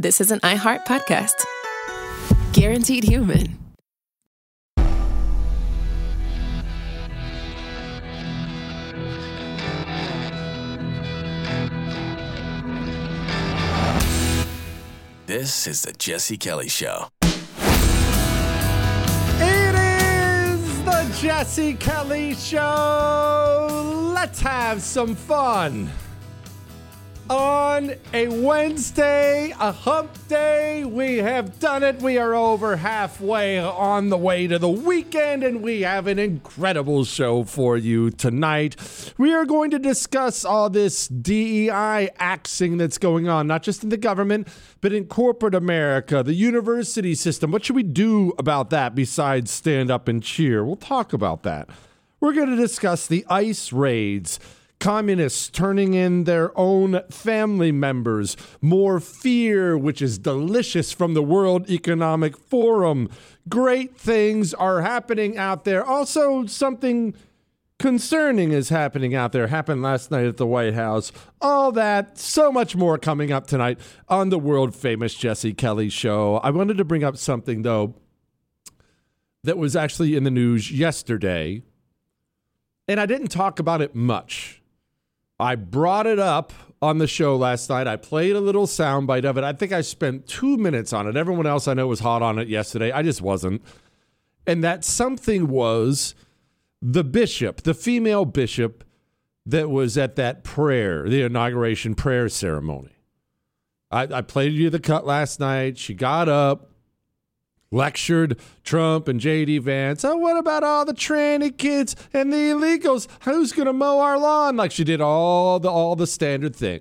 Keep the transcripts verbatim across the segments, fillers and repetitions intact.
this is an iHeart podcast. Guaranteed Human. This is the Jesse Kelly Show. It is the Jesse Kelly Show. Let's have some fun. On a Wednesday, a hump day, we have done it. We are over halfway on the way to the weekend, and we have an incredible show for you tonight. We are going to discuss all this D E I axing that's going on, not just in the government, but in corporate America, the university system. What should we do about that besides stand up and cheer? We'll talk about that. We're going to discuss the ICE raids. Communists turning in their own family members, more fear, which is delicious from the World Economic Forum. Great things are happening out there. Also, something concerning is happening out there. Happened last night at the White House. All that, so much more coming up tonight on the world famous Jesse Kelly Show. I wanted to bring up something, though, that was actually in the news yesterday, and I didn't talk about it much. I brought it up on the show last night. I played a little soundbite of it. I think I spent two minutes on it. Everyone else I know was hot on it yesterday. I just wasn't. And that something was the bishop, the female bishop that was at that prayer, the inauguration prayer ceremony. I, I played you the cut last night. She got up, lectured Trump and J D Vance. Oh, what about all the tranny kids and the illegals? Who's going to mow our lawn? Like she did all the all the standard thing.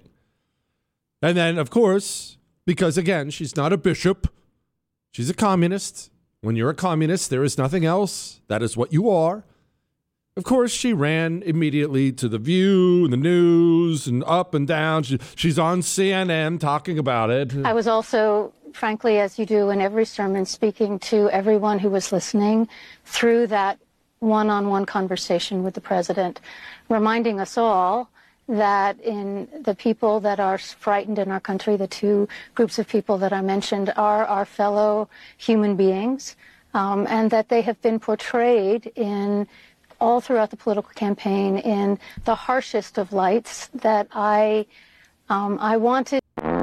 And then, of course, because, again, she's not a bishop. She's a communist. When you're a communist, there is nothing else. That is what you are. Of course, she ran immediately to The View and the news and up and down. She, she's on C N N talking about it. I was also, frankly, as you do in every sermon, speaking to everyone who was listening through that one-on-one conversation with the president, reminding us all that in the people that are frightened in our country, the two groups of people that I mentioned are our fellow human beings, um, and that they have been portrayed in all throughout the political campaign in the harshest of lights that I um, I wanted.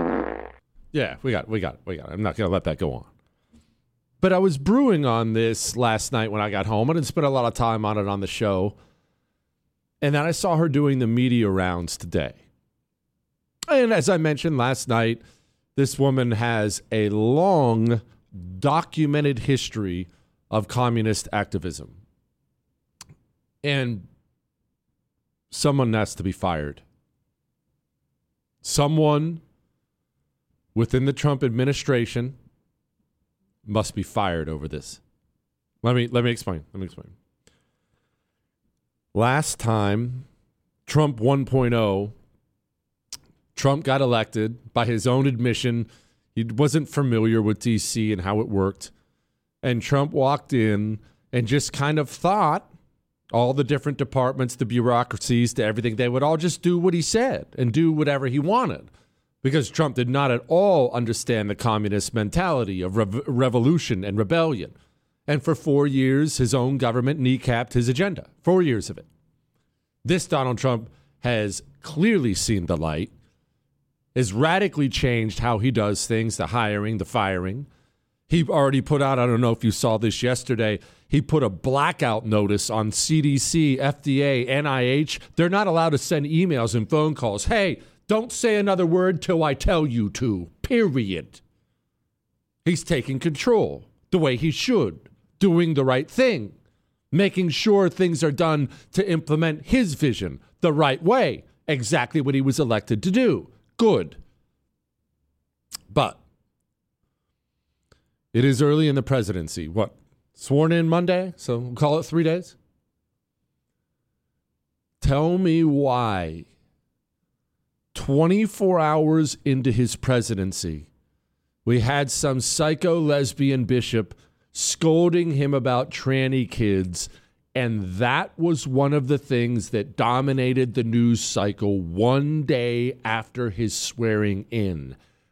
Yeah, we got, we got, we got. I'm not going to let that go on. But I was brewing on this last night when I got home. I didn't spend a lot of time on it on the show. And then I saw her doing the media rounds today. And as I mentioned last night, this woman has a long documented history of communist activism. And someone has to be fired. Someone within the Trump administration must be fired over this. Let me let me explain. Let me explain. Last time, Trump one point oh, Trump got elected. By his own admission, he wasn't familiar with D C and how it worked. And Trump walked in and just kind of thought all the different departments, the bureaucracies, to everything, they would all just do what he said and do whatever he wanted. Because Trump did not at all understand the communist mentality of rev- revolution and rebellion. And for four years, his own government kneecapped his agenda. Four years of it. This Donald Trump has clearly seen the light, has radically changed how he does things, the hiring, the firing. He already put out, I don't know if you saw this yesterday, he put a blackout notice on C D C, F D A, N I H. They're not allowed to send emails and phone calls. Hey, don't say another word till I tell you to, period. He's taking control the way he should, doing the right thing, making sure things are done to implement his vision the right way, exactly what he was elected to do. Good. But it is early in the presidency. What? Sworn in Monday, so we'll call it three days. Tell me why twenty-four hours into his presidency, we had some psycho lesbian bishop scolding him about tranny kids, and that was one of the things that dominated the news cycle one day after his swearing in.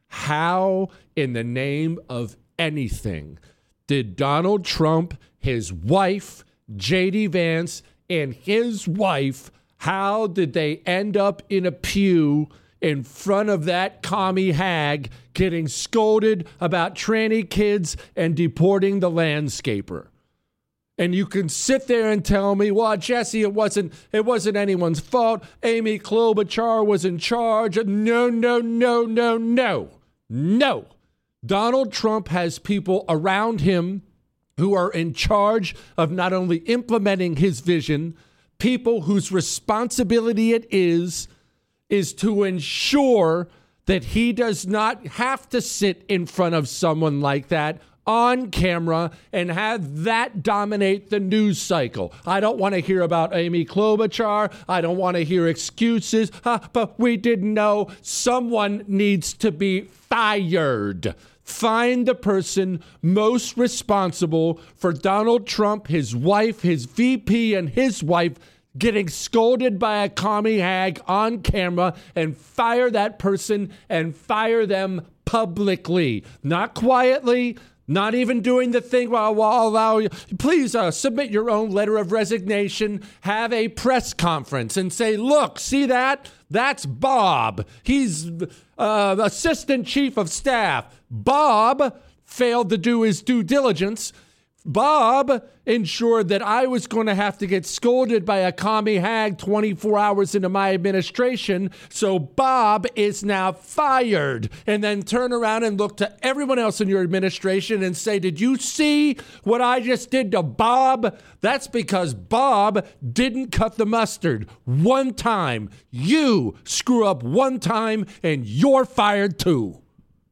How in the name of anything did Donald Trump, his wife, J D Vance, and his wife, how did they end up in a pew in front of that commie hag getting scolded about tranny kids and deporting the landscaper? And you can sit there and tell me, well, Jesse, it wasn't it wasn't anyone's fault. Amy Klobuchar was in charge. No, no, no, no, no, no. Donald Trump has people around him who are in charge of not only implementing his vision, people whose responsibility it is, is to ensure that he does not have to sit in front of someone like that on camera and have that dominate the news cycle. I don't want to hear about Amy Klobuchar. I don't want to hear excuses. Huh, but we didn't know. Someone needs to be fired. Find the person most responsible for Donald Trump, his wife, his V P, and his wife getting scolded by a commie hag on camera, and fire that person and fire them publicly. Not quietly, not even doing the thing, well, I'll allow you. Please uh, submit your own letter of resignation, have a press conference and say, look, see that? That's Bob. He's uh, assistant chief of staff. Bob failed to do his due diligence. Bob ensured that I was going to have to get scolded by a commie hag twenty-four hours into my administration. So Bob is now fired. And then turn around and look to everyone else in your administration and say, did you see what I just did to Bob? That's because Bob didn't cut the mustard one time. You screw up one time and you're fired too.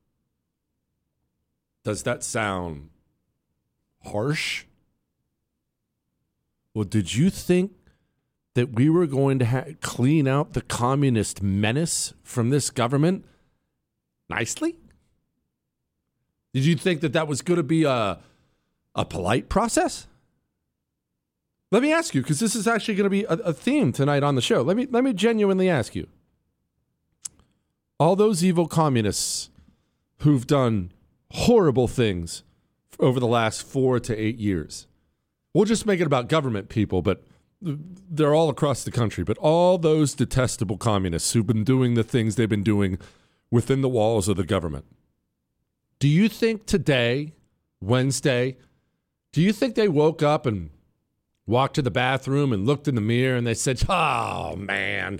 Does that sound harsh? Well, did you think that we were going to ha- clean out the communist menace from this government nicely? Did you think that that was going to be a, a polite process? Let me ask you, because this is actually going to be a, a theme tonight on the show. Let me let me genuinely ask you. All those evil communists who've done horrible things over the last four to eight years. We'll just make it about government people, but they're all across the country. But all those detestable communists who've been doing the things they've been doing within the walls of the government. Do you think today, Wednesday, do you think they woke up and walked to the bathroom and looked in the mirror and they said, oh, man,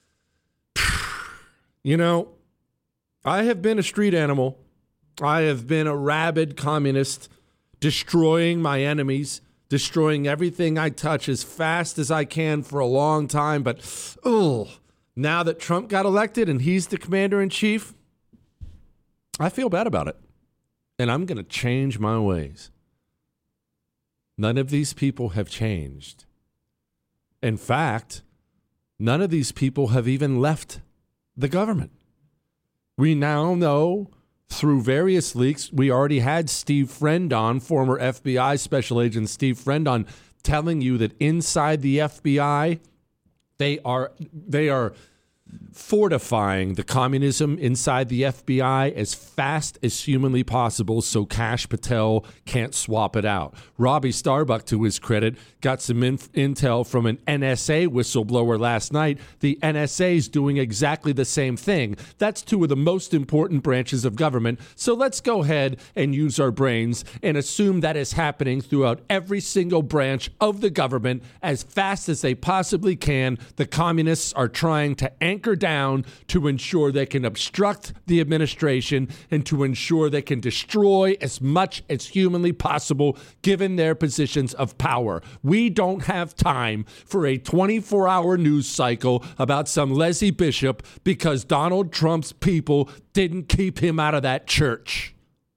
you know, I have been a street animal. I have been a rabid communist, destroying my enemies, destroying everything I touch as fast as I can for a long time. But, oh, now that Trump got elected and he's the commander-in-chief, I feel bad about it. And I'm going to change my ways. None of these people have changed. In fact, none of these people have even left the government. We now know through various leaks, we already had Steve Friend on, former F B I Special Agent Steve Friend on, telling you that inside the F B I, they are they are fortifying the communism inside the F B I as fast as humanly possible so Kash Patel can't swap it out. Robbie Starbuck, to his credit, got some inf- intel from an N S A whistleblower last night. The N S A is doing exactly the same thing. That's two of the most important branches of government. So let's go ahead and use our brains and assume that is happening throughout every single branch of the government as fast as they possibly can. The communists are trying to anchor down to ensure they can obstruct the administration and to ensure they can destroy as much as humanly possible given their positions of power. We don't have time for a twenty-four hour news cycle about some Leslie Bishop because Donald Trump's people didn't keep him out of that church.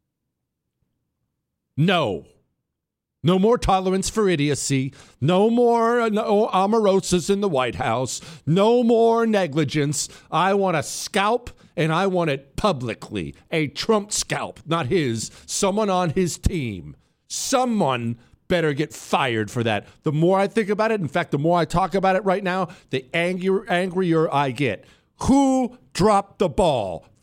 No. No more tolerance for idiocy. No more no Omarosa's in the White House. No more negligence. I want a scalp, and I want it publicly. A Trump scalp, not his. Someone on his team. Someone better get fired for that. The more I think about it, in fact, the more I talk about it right now, the angrier, angrier I get. Who dropped the ball?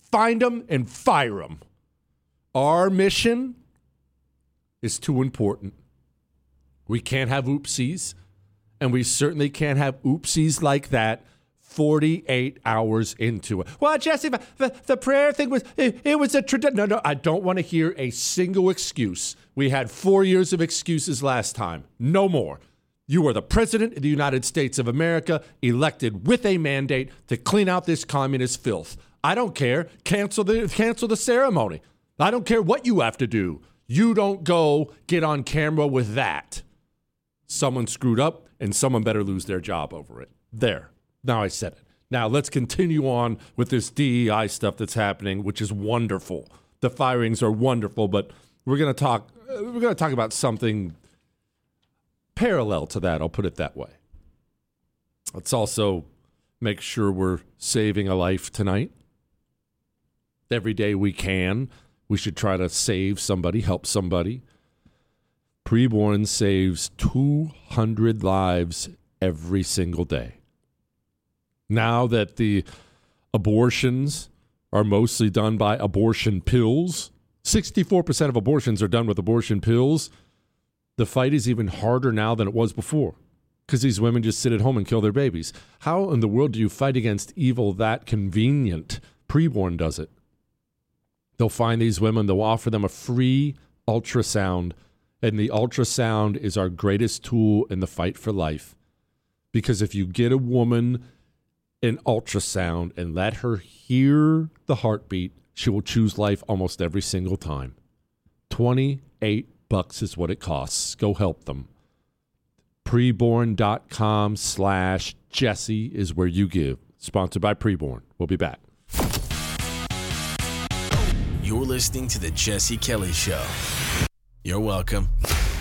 Find them and fire them. Our mission is too important. We can't have oopsies, and we certainly can't have oopsies like that forty-eight hours into it. Well, Jesse, the, the prayer thing was, it, it was a tradition. No, no, I don't want to hear a single excuse. We had four years of excuses last time. No more. You are the president of the United States of America, elected with a mandate to clean out this communist filth. I don't care. Cancel the cancel the ceremony. I don't care what you have to do. You don't go get on camera with that. Someone screwed up, and someone better lose their job over it. There. Now I said it. Now let's continue on with this D E I stuff that's happening, which is wonderful. The firings are wonderful, but we're going to talk. Uh, we're going to talk about something parallel to that. I'll put it that way. Let's also make sure we're saving a life tonight. Every day we can, we should try to save somebody, help somebody. Preborn saves two hundred lives every single day. Now that the abortions are mostly done by abortion pills, sixty-four percent of abortions are done with abortion pills, the fight is even harder now than it was before because these women just sit at home and kill their babies. How in the world do you fight against evil that convenient? Preborn does it. They'll find these women, they'll offer them a free ultrasound, and the ultrasound is our greatest tool in the fight for life. Because if you get a woman an ultrasound and let her hear the heartbeat, she will choose life almost every single time. twenty-eight bucks is what it costs. Go help them. Preborn.com slash Jesse is where you give. Sponsored by Preborn. We'll be back. You're listening to The Jesse Kelly Show. You're welcome.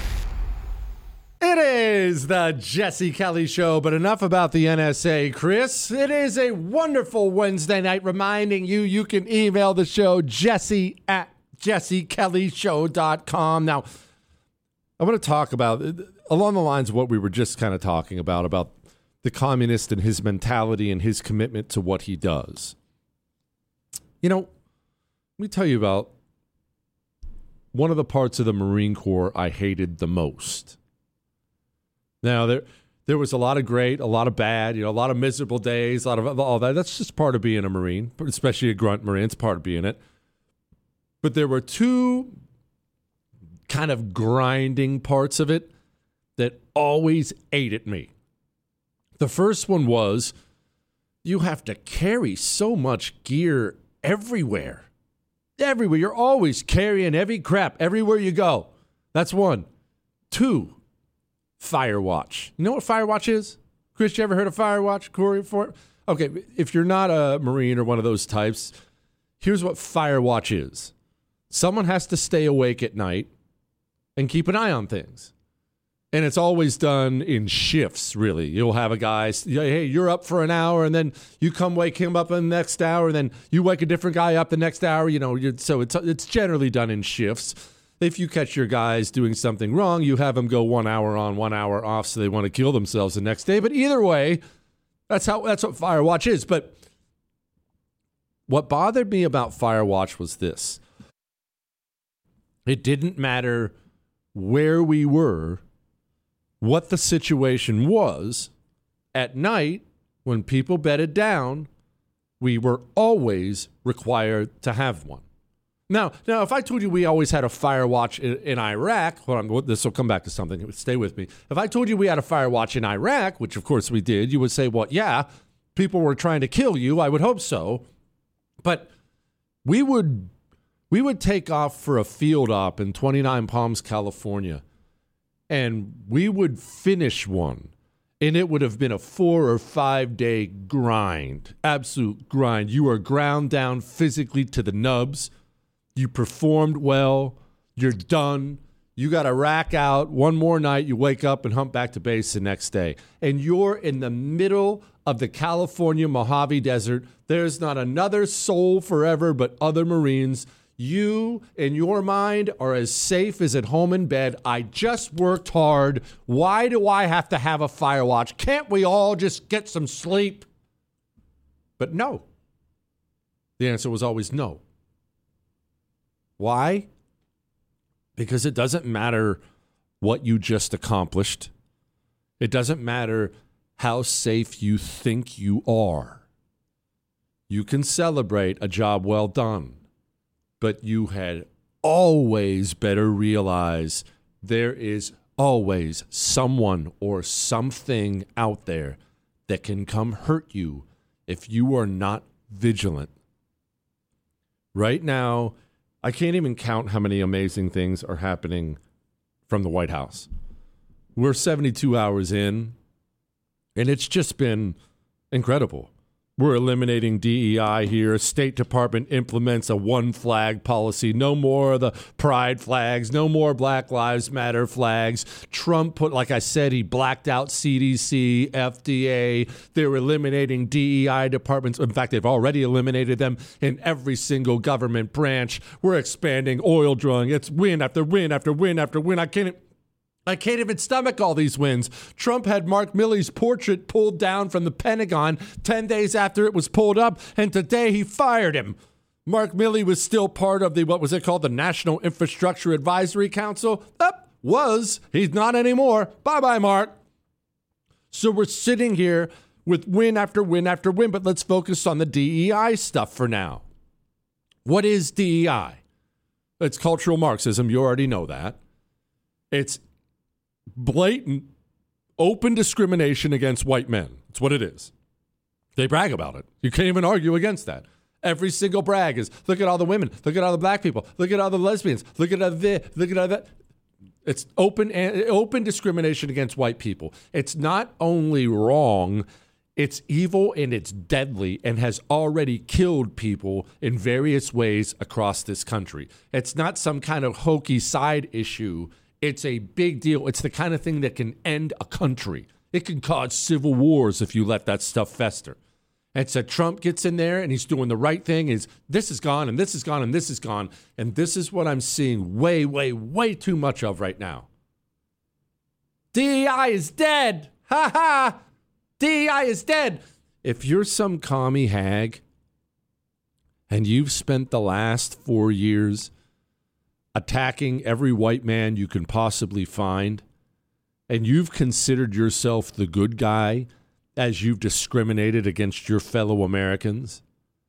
It is the Jesse Kelly Show, but enough about the N S A, Chris. It is a wonderful Wednesday night, reminding you you can email the show, jesse at jesse kelly show dot com. Now, I want to talk about, along the lines of what we were just kind of talking about, about the communist and his mentality and his commitment to what he does. You know, let me tell you about one of the parts of the Marine Corps I hated the most. Now, there there was a lot of great, a lot of bad, you know, a lot of miserable days, a lot of all that. That's just part of being a Marine, especially a grunt Marine. It's part of being it. But there were two kind of grinding parts of it that always ate at me. The first one was you have to carry so much gear everywhere. Everywhere. You're always carrying heavy crap everywhere you go. That's one. Two, Firewatch. You know what Firewatch is? Chris, you ever heard of Firewatch? Corey? For okay, if you're not a Marine or one of those types, here's what Firewatch is. Someone has to stay awake at night and keep an eye on things. And it's always done in shifts, really. You'll have a guy, hey, you're up for an hour, and then you come wake him up in the next hour, and then you wake a different guy up the next hour. You know, you're, so it's it's generally done in shifts. If you catch your guys doing something wrong, you have them go one hour on, one hour off, so they want to kill themselves the next day. But either way, that's how that's what Firewatch is. But what bothered me about Firewatch was this. It didn't matter where we were, what the situation was. At night, when people bedded down, we were always required to have one. Now, now, if I told you we always had a Firewatch in, in Iraq, hold on, this will come back to something. Stay with me. If I told you we had a Firewatch in Iraq, which of course we did, you would say, well, yeah, people were trying to kill you. I would hope so. But we would we would take off for a field op in twenty-nine Palms, California, and we would finish one. And it would have been a four or five day grind, absolute grind. You are ground down physically to the nubs. You performed well. You're done. You got to rack out one more night. You wake up and hump back to base the next day. And you're in the middle of the California Mojave Desert. There's not another soul forever but other Marines. You, in your mind, are as safe as at home in bed. I just worked hard. Why do I have to have a Firewatch? Can't we all just get some sleep? But no. The answer was always no. Why? Because it doesn't matter what you just accomplished. It doesn't matter how safe you think you are. You can celebrate a job well done, but you had always better realize there is always someone or something out there that can come hurt you if you are not vigilant. Right now, I can't even count how many amazing things are happening from the White House. We're seventy-two hours in, and it's just been incredible. We're eliminating D E I here. State Department implements a one flag policy. No more of the pride flags. No more Black Lives Matter flags. Trump put, like I said, he blacked out C D C, F D A. They're eliminating D E I departments. In fact, they've already eliminated them in every single government branch. We're expanding oil drilling. It's win after win after win after win. I can't... I can't even stomach all these wins. Trump had Mark Milley's portrait pulled down from the Pentagon ten days after it was pulled up, and today he fired him. Mark Milley was still part of the, what was it called, the National Infrastructure Advisory Council? Up, was. He's not anymore. Bye-bye, Mark. So we're sitting here with win after win after win, but let's focus on the D E I stuff for now. What is D E I? It's cultural Marxism. You already know that. It's blatant, open discrimination against white men. That's what it is. They brag about it. You can't even argue against that. Every single brag is, look at all the women, look at all the black people, look at all the lesbians, look at all this, look at all that. It's open, open discrimination against white people. It's not only wrong, it's evil and it's deadly and has already killed people in various ways across this country. It's not some kind of hokey side issue. It's a big deal. It's the kind of thing that can end a country. It can cause civil wars if you let that stuff fester. And so Trump gets in there and he's doing the right thing. Is this is gone and this is gone and this is gone. And this is what I'm seeing way, way, way too much of right now. D E I is dead. Ha ha. D E I is dead. If you're some commie hag and you've spent the last four years attacking every white man you can possibly find, and you've considered yourself the good guy as you've discriminated against your fellow Americans,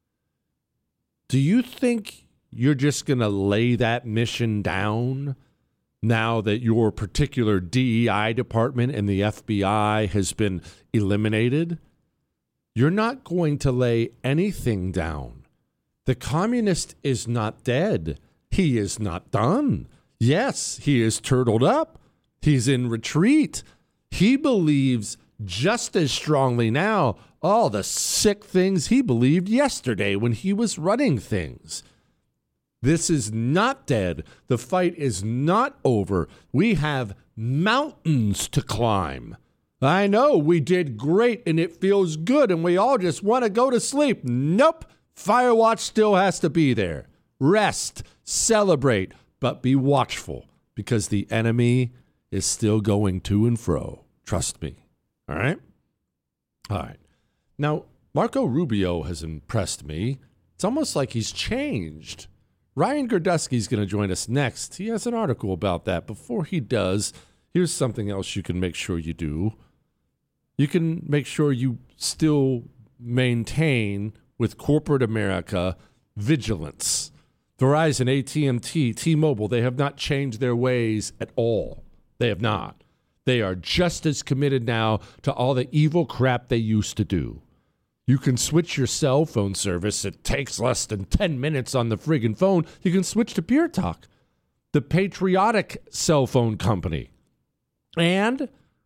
do you think you're just going to lay that mission down now that your particular D E I department and the F B I has been eliminated? You're not going to lay anything down. The communist is not dead. He is not done. Yes, he is turtled up. He's in retreat. He believes just as strongly now all the sick things he believed yesterday when he was running things. This is not dead. The fight is not over. We have mountains to climb. I know we did great and it feels good and we all just want to go to sleep. Nope. Firewatch still has to be there. Rest, celebrate, but be watchful because the enemy is still going to and fro. Trust me. All right? All right. Now, Marco Rubio has impressed me. It's almost like he's changed. Ryan Gerdusky is going to join us next. He has an article about that. Before he does, here's something else you can make sure you do. You can make sure you still maintain with corporate America vigilance. Verizon, A T and T, T-Mobile, they have not changed their ways at all. They have not. They are just as committed now to all the evil crap they used to do. You can switch your cell phone service. It takes less than ten minutes on the friggin' phone. You can switch to Pure Talk, the patriotic cell phone company. And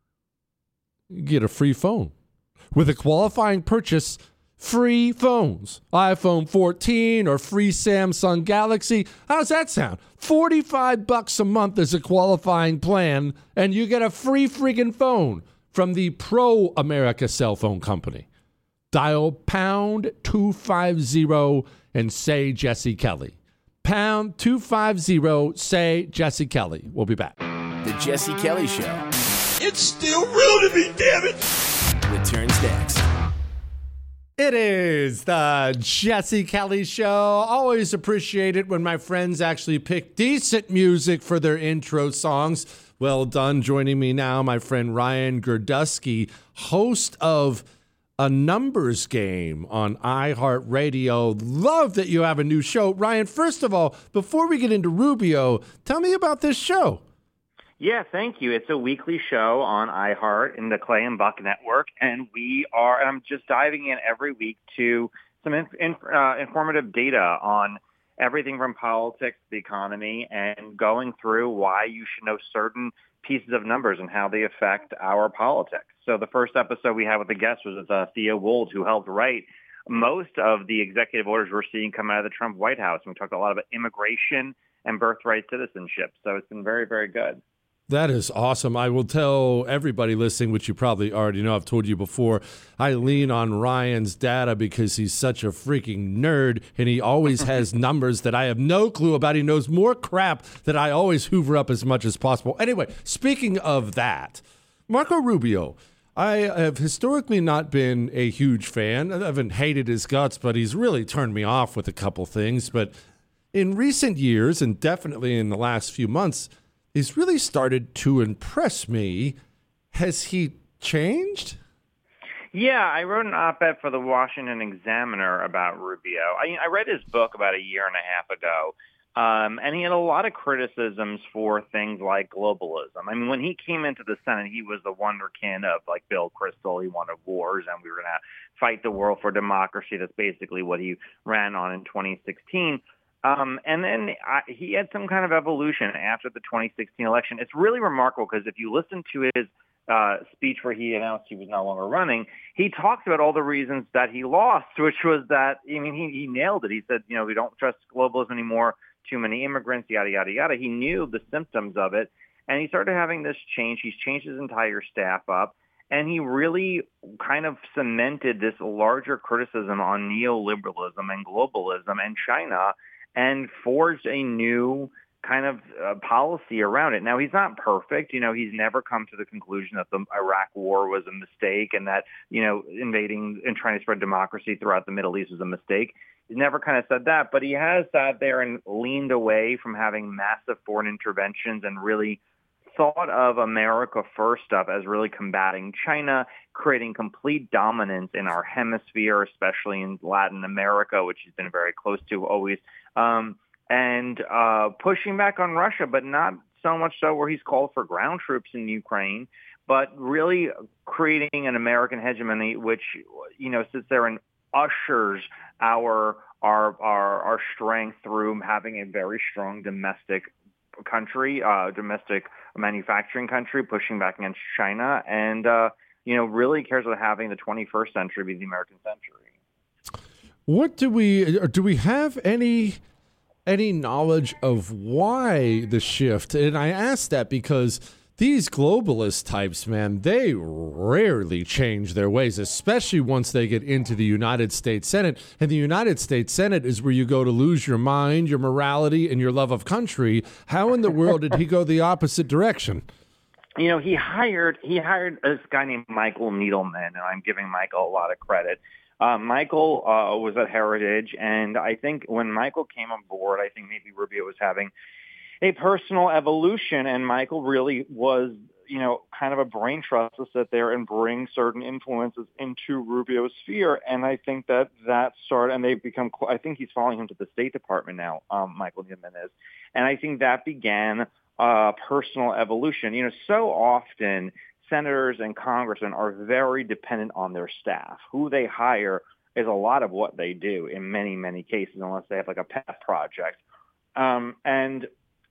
you get a free phone. With a qualifying purchase, free phones, iPhone fourteen or free Samsung Galaxy. How does that sound? forty-five bucks a month is a qualifying plan, and you get a free friggin' phone from the Pro America cell phone company. Dial pound two fifty and say Jesse Kelly. Pound two fifty, say Jesse Kelly. We'll be back. The Jesse Kelly Show. It's still real to me, damn it! Returns next. It is the Jesse Kelly Show. Always appreciate it when my friends actually pick decent music for their intro songs. Well done. Joining me now, my friend Ryan Girdusky, host of A Numbers Game on iHeartRadio. Love that you have a new show. Ryan, first of all, before we get into Rubio, tell me about this show. Yeah, thank you. It's a weekly show on iHeart in the Clay and Buck Network, and we are. And I'm just diving in every week to some in, in, uh, informative data on everything from politics to the economy, and going through why you should know certain pieces of numbers and how they affect our politics. So the first episode we had with the guest was uh, Thea Wold, who helped write most of the executive orders we're seeing come out of the Trump White House. And we talked a lot about immigration and birthright citizenship. So it's been very, very good. That is awesome. I will tell everybody listening, which you probably already know, I've told you before, I lean on Ryan's data because he's such a freaking nerd, and he always has numbers that I have no clue about. He knows more crap that I always hoover up as much as possible. Anyway, speaking of that, Marco Rubio, I have historically not been a huge fan. I haven't hated his guts, but he's really turned me off with a couple things. But in recent years, and definitely in the last few months, he's really started to impress me. Has he changed? Yeah, I wrote an op-ed for the Washington Examiner about Rubio. I, I read his book about a year and a half ago, um, and he had a lot of criticisms for things like globalism. I mean, when he came into the Senate, he was the wonderkin of, like, Bill Kristol. He wanted wars, and we were going to fight the world for democracy. That's basically what he ran on in twenty sixteen. Um, and then I, he had some kind of evolution after the twenty sixteen election. It's really remarkable because if you listen to his uh, speech where he announced he was no longer running, he talks about all the reasons that he lost, which was that, I mean, he, he nailed it. He said, you know, we don't trust globalism anymore, too many immigrants, yada, yada, yada. He knew the symptoms of it, and he started having this change. He's changed his entire staff up, and he really kind of cemented this larger criticism on neoliberalism and globalism and China, and forged a new kind of uh, policy around it. Now, he's not perfect. You know, he's never come to the conclusion that the Iraq war was a mistake and that, you know, invading and trying to spread democracy throughout the Middle East was a mistake. He's never kind of said that, but he has sat there and leaned away from having massive foreign interventions and really thought of America first up as really combating China, creating complete dominance in our hemisphere, especially in Latin America, which he's been very close to always, um, and uh, pushing back on Russia, but not so much so where he's called for ground troops in Ukraine, but really creating an American hegemony, which, you know, sits there and ushers our our our, our strength through having a very strong domestic country, uh, domestic manufacturing country, pushing back against China, and uh, you know, really cares about having the twenty-first century be the American century. What do we do? We have any any knowledge of why the shift? And I ask that because these globalist types, man, they rarely change their ways, especially once they get into the United States Senate. And the United States Senate is where you go to lose your mind, your morality, and your love of country. How in the world did he go the opposite direction? You know, he hired he hired this guy named Michael Needleman, and I'm giving Michael a lot of credit. Uh, Michael uh, was at Heritage, and I think when Michael came on board, I think maybe Rubio was having a personal evolution, and Michael really was, you know, kind of a brain trust to sit there and bring certain influences into Rubio's sphere. And I think that that started, and they've become, I think he's following him to the State Department now, um, Michael Needleman is. And I think that began uh, personal evolution. You know, so often senators and congressmen are very dependent on their staff. Who they hire is a lot of what they do in many, many cases, unless they have like a pet project. Um, and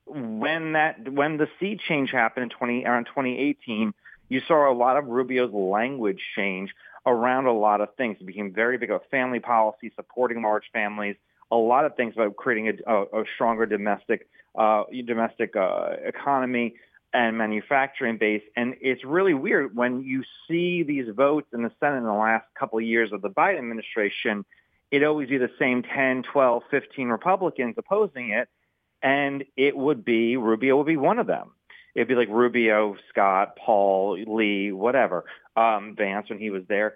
when that when the sea change happened in twenty around twenty eighteen, you saw a lot of Rubio's language change around a lot of things. It became very big about family policy, supporting large families, a lot of things about creating a, a, a stronger domestic uh, domestic uh, economy and manufacturing base. And it's really weird when you see these votes in the Senate in the last couple of years of the Biden administration. It always be the same ten, twelve, fifteen Republicans opposing it. And it would be, Rubio would be one of them. It'd be like Rubio, Scott, Paul, Lee, whatever, um, Vance when he was there.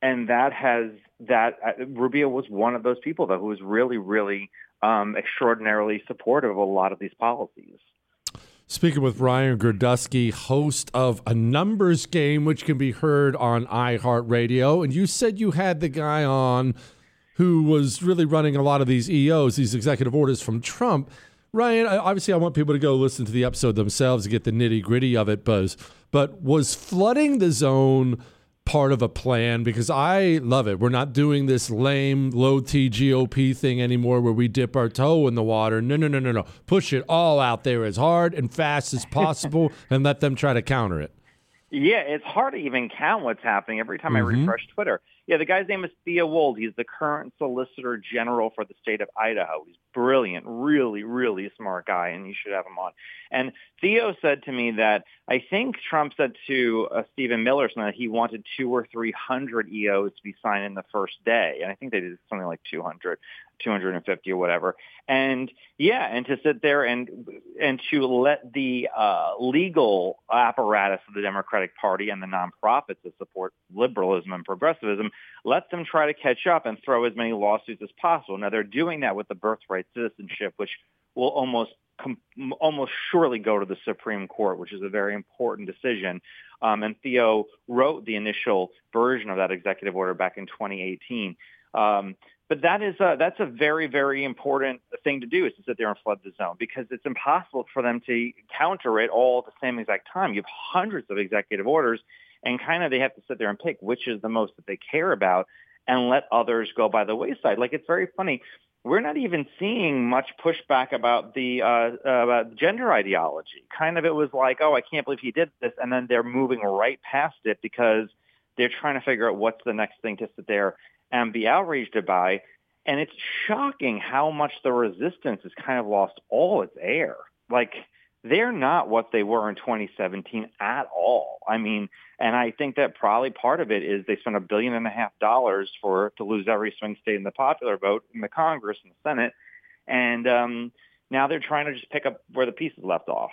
and that has that uh, Rubio was one of those people though who was really, really um, extraordinarily supportive of a lot of these policies. Speaking with Ryan Girdusky, host of A Numbers Game, which can be heard on iHeartRadio. And you said you had the guy on who was really running a lot of these E Os, these executive orders from Trump. Ryan, obviously I want people to go listen to the episode themselves to get the nitty-gritty of it, Buzz. But was flooding the zone part of a plan? Because I love it. We're not doing this lame, low-T G O P thing anymore where we dip our toe in the water. No, no, no, no, no. Push it all out there as hard and fast as possible and let them try to counter it. Yeah, it's hard to even count what's happening every time Mm-hmm. I refresh Twitter. Yeah, the guy's name is Theo Wold. He's the current Solicitor General for the state of Idaho. He's brilliant, really, really smart guy, and you should have him on. And Theo said to me that I think Trump said to uh, Stephen Miller something that he wanted two or three hundred E Os to be signed in the first day, and I think they did something like two hundred, two hundred fifty or whatever. And yeah, and to sit there and and to let the uh, legal apparatus of the Democratic Party and the nonprofits that support liberalism and progressivism, let them try to catch up and throw as many lawsuits as possible. Now they're doing that with the birthright citizenship, which will almost com- almost surely go to the Supreme Court, which is a very important decision. Um, and Theo wrote the initial version of that executive order back in twenty eighteen. Um, But that is a, that's a very, very important thing to do, is to sit there and flood the zone, because it's impossible for them to counter it all at the same exact time. You have hundreds of executive orders, and kind of they have to sit there and pick which is the most that they care about and let others go by the wayside. Like, it's very funny. We're not even seeing much pushback about the uh, uh, about gender ideology. Kind of it was like, oh, I can't believe he did this, and then they're moving right past it because they're trying to figure out what's the next thing to sit there and be outraged by. And it's shocking how much the resistance has kind of lost all its air. Like, they're not what they were in twenty seventeen at all. I mean, and I think that probably part of it is they spent a billion and a half dollars for to lose every swing state in the popular vote in the Congress and the Senate. And um, now they're trying to just pick up where the pieces left off.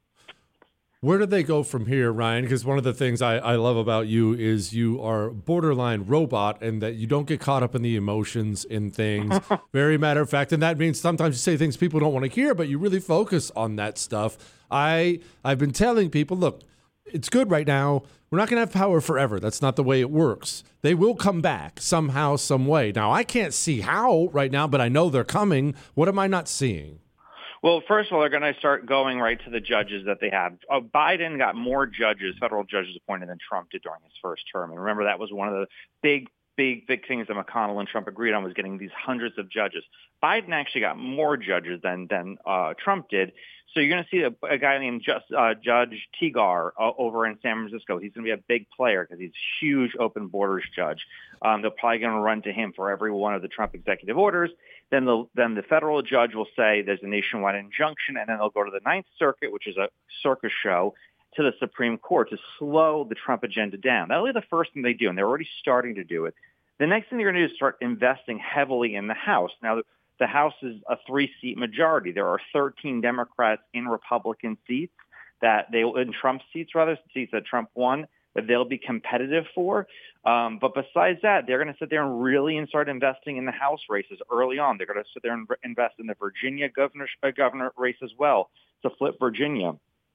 Where do they go from here, Ryan? Because one of the things I, I love about you is you are borderline robot, and that you don't get caught up in the emotions in things. Very matter of fact. And that means sometimes you say things people don't want to hear, but you really focus on that stuff. I, I've been telling people, look, it's good right now. We're not going to have power forever. That's not the way it works. They will come back somehow, some way. Now, I can't see how right now, but I know they're coming. What am I not seeing? Well, first of all, they're going to start going right to the judges that they have. Uh, Biden got more judges, federal judges appointed than Trump did during his first term. And remember, that was one of the big, big, big things that McConnell and Trump agreed on, was getting these hundreds of judges. Biden actually got more judges than than uh, Trump did. So you're going to see a, a guy named Just, uh, Judge Tegar uh, over in San Francisco. He's going to be a big player because he's a huge open borders judge. Um, they're probably going to run to him for every one of the Trump executive orders. Then the then the federal judge will say there's a nationwide injunction, and then they'll go to the Ninth Circuit, which is a circus show, to the Supreme Court to slow the Trump agenda down. That'll be the first thing they do, and they're already starting to do it. The next thing they're going to do is start investing heavily in the House. Now, the, the House is a three-seat majority. There are thirteen Democrats in Republican seats that they in Trump seats, rather seats that Trump won, that they'll be competitive for. Um, but besides that, they're going to sit there and really and start investing in the House races early on. They're going to sit there and invest in the Virginia governor, uh, governor race as well, to flip Virginia.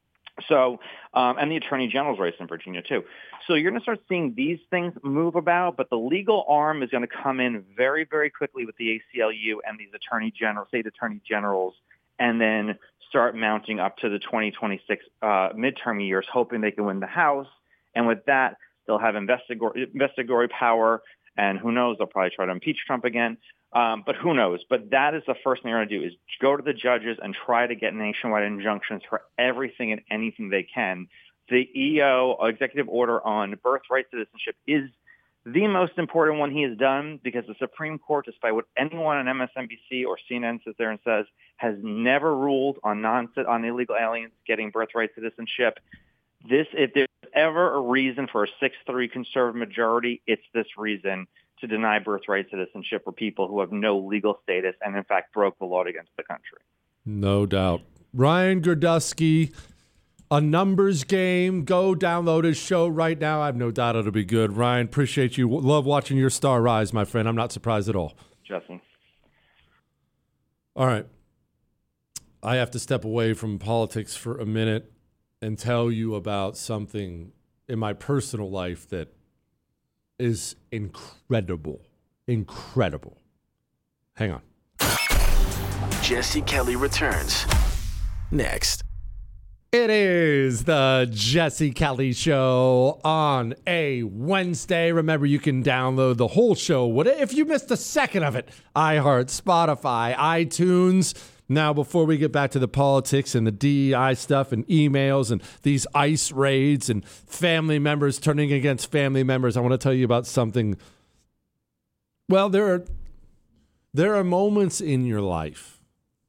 So, um, and the Attorney General's race in Virginia, too. So you're going to start seeing these things move about, but the legal arm is going to come in very, very quickly with the A C L U and these Attorney General, state Attorney Generals, and then start mounting up to the twenty twenty-six uh, midterm years, hoping they can win the House. And with that, they'll have investigatory, investigatory power, and who knows, they'll probably try to impeach Trump again. Um, but who knows? But that is the first thing they're going to do, is go to the judges and try to get nationwide injunctions for everything and anything they can. The E O, executive order on birthright citizenship, is the most important one he has done, because the Supreme Court, despite what anyone on M S N B C or C N N sits there and says, has never ruled on non on illegal aliens getting birthright citizenship. This, if there's ever a reason for a six three conservative majority, it's this reason, to deny birthright citizenship for people who have no legal status and, in fact, broke the law against the country. No doubt. Ryan Girdusky, a numbers game. Go download his show right now. I have no doubt it'll be good. Ryan, appreciate you. Love watching your star rise, my friend. I'm not surprised at all. Jesse. All right. I have to step away from politics for a minute and tell you about something in my personal life that is incredible. Incredible. Hang on. Jesse Kelly returns next. It is the Jesse Kelly Show on a Wednesday. Remember, you can download the whole show. What if you missed a second of it? iHeart, Spotify, iTunes. Now, before we get back to the politics and the D E I stuff and emails and these ICE raids and family members turning against family members, I want to tell you about something. Well, there are there are moments in your life,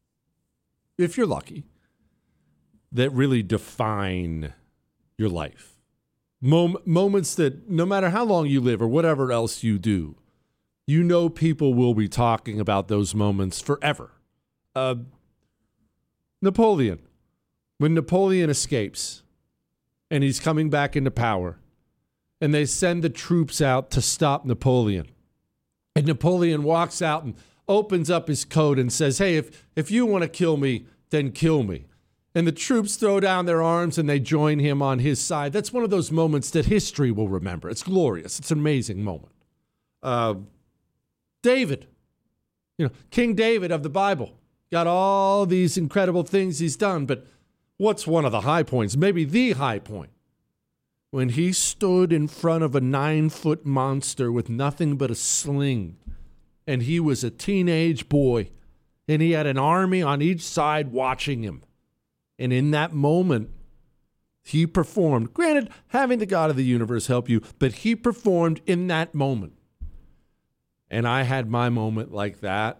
if you're lucky, that really define your life. Mom- moments that no matter how long you live or whatever else you do, you know people will be talking about those moments forever. Uh, Napoleon. When Napoleon escapes and he's coming back into power and they send the troops out to stop Napoleon. And Napoleon walks out and opens up his coat and says, hey, if, if you want to kill me, then kill me. And the troops throw down their arms and they join him on his side. That's one of those moments that history will remember. It's glorious. It's an amazing moment. Uh, David, you know, King David of the Bible, got all these incredible things he's done. But what's one of the high points? Maybe the high point. When he stood in front of a nine-foot monster with nothing but a sling. And he was a teenage boy. And he had an army on each side watching him. And in that moment, he performed. Granted, having the God of the universe help you, but he performed in that moment. And I had my moment like that.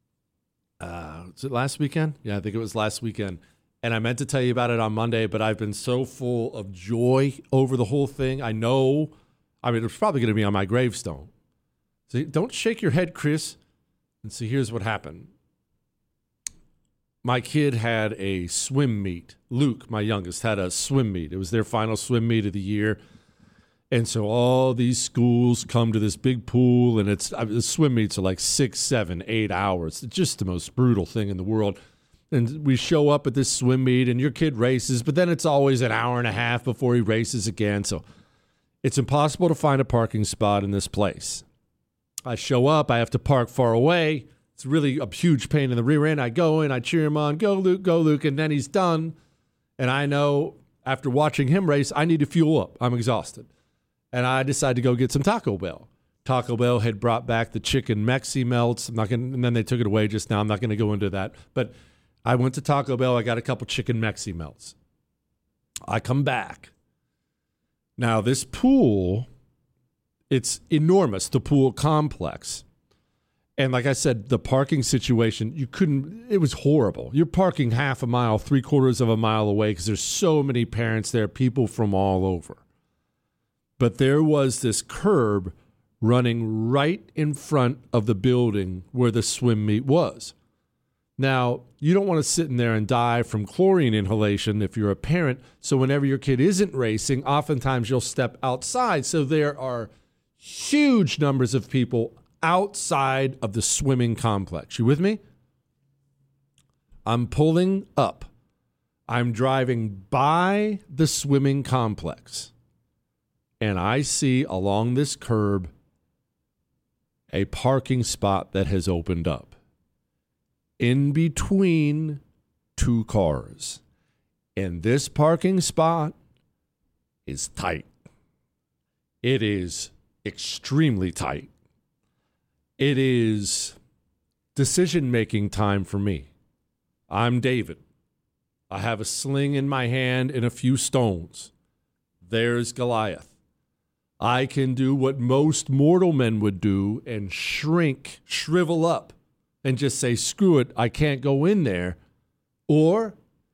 Uh, was it last weekend? Yeah, I think it was last weekend. And I meant to tell you about it on Monday, but I've been so full of joy over the whole thing. I know, I mean, it's probably going to be on my gravestone. So don't shake your head, Chris. And see, here's what happened. My kid had a swim meet. Luke, my youngest, had a swim meet. It was their final swim meet of the year. And so all these schools come to this big pool, and it's the swim meets are like six, seven, eight hours. It's just the most brutal thing in the world. And we show up at this swim meet, and your kid races, but then it's always an hour and a half before he races again. So it's impossible to find a parking spot in this place. I show up. I have to park far away. It's really a huge pain in the rear end. I go in, I cheer him on, go Luke, go Luke, and then he's done. And I know after watching him race, I need to fuel up. I'm exhausted. And I decided to go get some Taco Bell. Taco Bell had brought back the chicken Mexi melts. I'm not gonna, and then they took it away just now. I'm not going to go into that. But I went to Taco Bell. I got a couple chicken Mexi melts. I come back. Now, this pool, it's enormous, the pool complex. And like I said, the parking situation, you couldn't, it was horrible. You're parking half a mile, three quarters of a mile away because there's so many parents there, people from all over. But there was this curb running right in front of the building where the swim meet was. Now, you don't want to sit in there and die from chlorine inhalation if you're a parent. So whenever your kid isn't racing, oftentimes you'll step outside. So there are huge numbers of people outside of the swimming complex. You with me? I'm pulling up. I'm driving by the swimming complex. And I see along this curb a parking spot that has opened up in between two cars. And this parking spot is tight. It is extremely tight. It is decision-making time for me. I'm David. I have a sling in my hand and a few stones. There's Goliath. I can do what most mortal men would do and shrink, shrivel up, and just say, screw it, I can't go in there. Or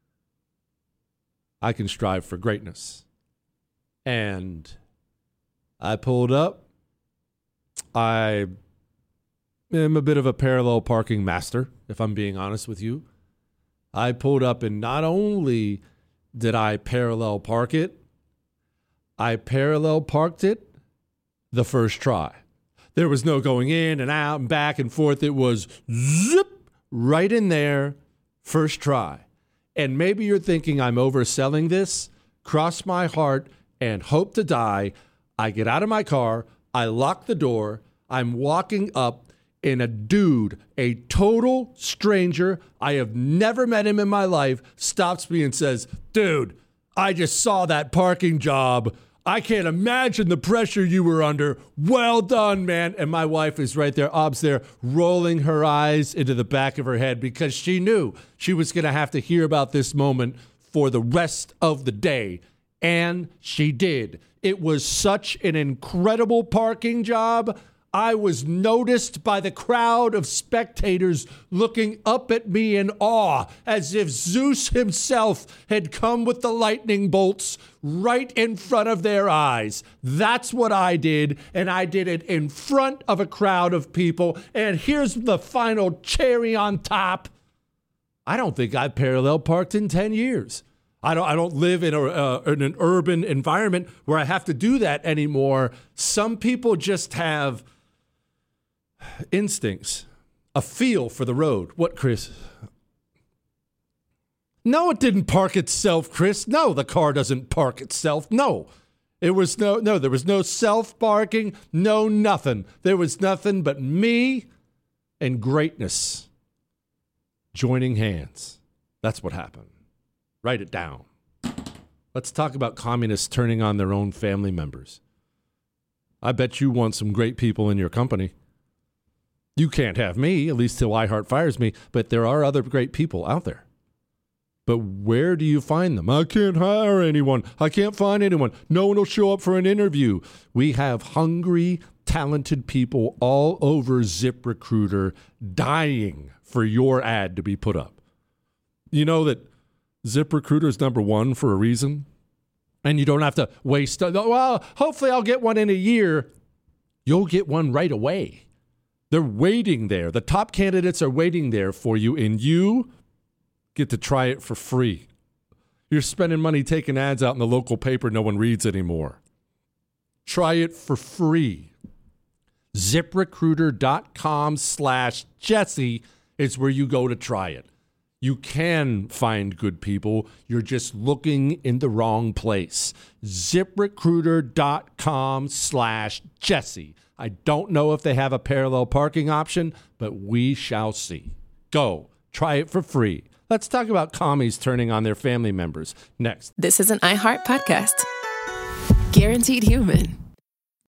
I can strive for greatness. And I pulled up. I am a bit of a parallel parking master, if I'm being honest with you. I pulled up, and not only Did I parallel park it? I parallel parked it the first try. There was no going in and out and back and forth. It was zip right in there, first try. And maybe you're thinking I'm overselling this. Cross my heart and hope to die. I get out of my car. I lock the door. I'm walking up, and a dude, a total stranger, I have never met him in my life, stops me and says, dude, I just saw that parking job. I can't imagine the pressure you were under. Well done, man. And my wife is right there, Ob's there, rolling her eyes into the back of her head because she knew she was going to have to hear about this moment for the rest of the day. And she did. It was such an incredible parking job. I was noticed by the crowd of spectators looking up at me in awe, as if Zeus himself had come with the lightning bolts right in front of their eyes. That's what I did, and I did it in front of a crowd of people. And here's the final cherry on top. I don't think I've parallel parked in ten years. I don't I don't live in, a, uh, in an urban environment where I have to do that anymore. Some people just have instincts, a feel for the road. What, Chris? No, it didn't park itself, Chris. No, the car doesn't park itself. No. It was no, no, there was no self-parking, no nothing. There was nothing but me and greatness joining hands. That's what happened. Write it down. Let's talk about communists turning on their own family members. I bet you want some great people in your company. You can't have me, at least till iHeart fires me, but there are other great people out there. But where do you find them? I can't hire anyone. I can't find anyone. No one will show up for an interview. We have hungry, talented people all over ZipRecruiter dying for your ad to be put up. You know that ZipRecruiter is number one for a reason? And you don't have to waste, well, hopefully I'll get one in a year. You'll get one right away. They're waiting there. The top candidates are waiting there for you, and you get to try it for free. You're spending money taking ads out in the local paper no one reads anymore. Try it for free. ZipRecruiter.com slash Jesse is where you go to try it. You can find good people. You're just looking in the wrong place. ZipRecruiter.com slash Jesse. I don't know if they have a parallel parking option, but we shall see. Go. Try it for free. Let's talk about commies turning on their family members next. This is an iHeart podcast. Guaranteed Human.